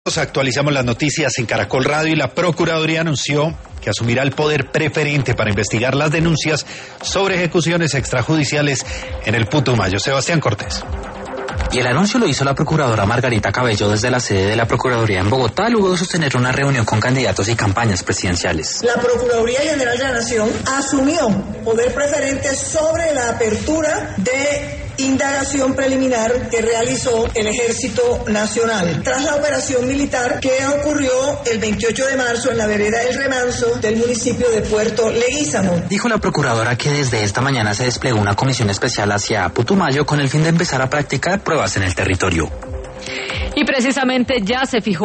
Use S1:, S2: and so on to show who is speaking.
S1: Actualizamos las noticias en Caracol Radio y la Procuraduría anunció que asumirá el poder preferente para investigar las denuncias sobre ejecuciones extrajudiciales en el Putumayo. Sebastián Cortés.
S2: Y el anuncio lo hizo la procuradora Margarita Cabello desde la sede de la Procuraduría en Bogotá, luego de sostener una reunión con candidatos y campañas presidenciales.
S3: La Procuraduría General de la Nación asumió poder preferente sobre la apertura de indagación preliminar que realizó el Ejército Nacional tras la operación militar que ocurrió el 28 de marzo en la vereda del Remanso del municipio de Puerto Leguízamo.
S2: Dijo la procuradora que desde esta mañana se desplegó una comisión especial hacia Putumayo con el fin de empezar a practicar pruebas en el territorio.
S4: Y precisamente ya se fijó